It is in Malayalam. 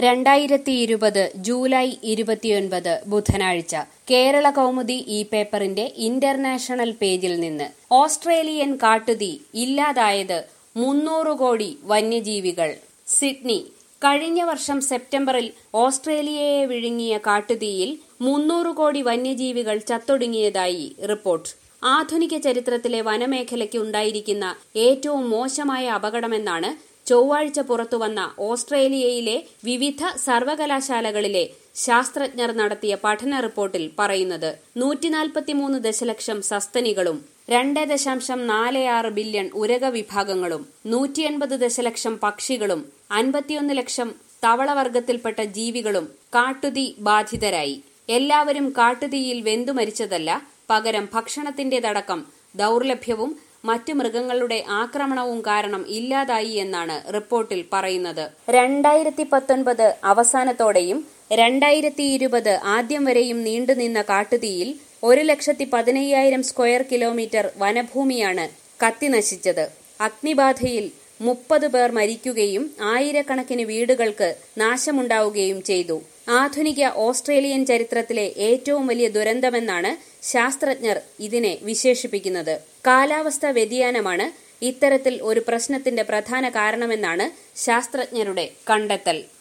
2020 ജൂലൈ 29 ബുധനാഴ്ച കേരള കൗമുദി ഈ പേപ്പറിന്റെ ഇന്റർനാഷണൽ പേജിൽ നിന്ന് ഓസ്ട്രേലിയൻ കാട്ടുതീ ഇല്ലാതായത് 300 കോടി വന്യജീവികൾ. സിഡ്നി. കഴിഞ്ഞ വർഷം സെപ്റ്റംബറിൽ ഓസ്ട്രേലിയയെ വിഴുങ്ങിയ കാട്ടുതീയിൽ 300 കോടി വന്യജീവികൾ ചത്തൊടുങ്ങിയതായി റിപ്പോർട്ട്. ആധുനിക ചരിത്രത്തിലെ വനമേഖലയ്ക്ക് ഉണ്ടായിരിക്കുന്ന ഏറ്റവും മോശമായ അപകടമെന്നാണ് ചൊവ്വാഴ്ച പുറത്തുവന്ന ഓസ്ട്രേലിയയിലെ വിവിധ സർവകലാശാലകളിലെ ശാസ്ത്രജ്ഞർ നടത്തിയ പഠന റിപ്പോർട്ടിൽ പറയുന്നത്. 143 ദശലക്ഷം സസ്തനികളും 2.46 ബില്യൺ ഉരഗ വിഭാഗങ്ങളും 180 ദശലക്ഷം പക്ഷികളും 51 ലക്ഷം തവളവർഗത്തിൽപ്പെട്ട ജീവികളും കാട്ടുതീ ബാധിതരായി. എല്ലാവരും കാട്ടുതീയിൽ വെന്തുമരിച്ചതല്ല, പകരം ഭക്ഷണത്തിന്റേതടക്കം ദൗർലഭ്യവും മറ്റു മൃഗങ്ങളുടെ ആക്രമണവും കാരണം ഇല്ലാതായി എന്നാണ് റിപ്പോർട്ടിൽ പറയുന്നത്. 2019 അവസാനത്തോടെയും 2020 ആദ്യം വരെയും നീണ്ടുനിന്ന കാട്ടുതീയിൽ 1,15,000 സ്ക്വയർ കിലോമീറ്റർ വനഭൂമിയാണ് കത്തിനശിച്ചത്. അഗ്നിബാധയിൽ 30 പേർ മരിക്കുകയും ആയിരക്കണക്കിന് വീടുകൾക്ക് നാശമുണ്ടാവുകയും ചെയ്തു. ആധുനിക ഓസ്ട്രേലിയൻ ചരിത്രത്തിലെ ഏറ്റവും വലിയ ദുരന്തമെന്നാണ് ശാസ്ത്രജ്ഞർ ഇതിനെ വിശേഷിപ്പിക്കുന്നത്. കാലാവസ്ഥാ വ്യതിയാനമാണ് ഇത്തരത്തിൽ ഒരു പ്രശ്നത്തിന്റെ പ്രധാന കാരണമെന്നാണ് ശാസ്ത്രജ്ഞരുടെ കണ്ടെത്തൽ.